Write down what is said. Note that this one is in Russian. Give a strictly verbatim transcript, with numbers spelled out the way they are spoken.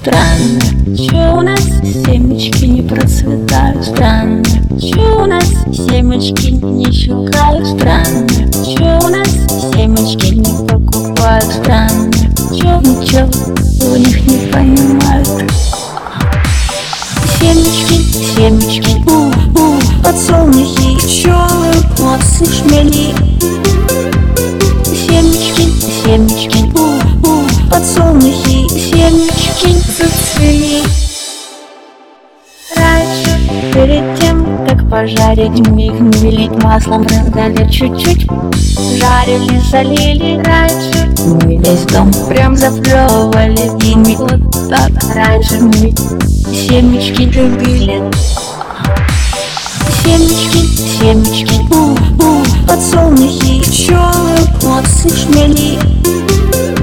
Странно, чё у нас семечки не процветают? Странно, чё у нас семечки не щелкают? Странно, чё у нас семечки не покупают? Странно, чё ничего у них не понимают. Семечки, семечки, у-у, подсолнухи, пчелы, молодцы, шмели. Семечки, семечки, у-у, подсолнухи, семечки зацвели. Раньше, перед тем, как пожарить, миг налить маслом, раздали чуть-чуть, жарили, солили. Раньше мы весь дом прям заплевывали ими. Вот так раньше мы семечки любили. Семечки, семечки, у-у, подсолнухи, пчелы, молодцы, шмели.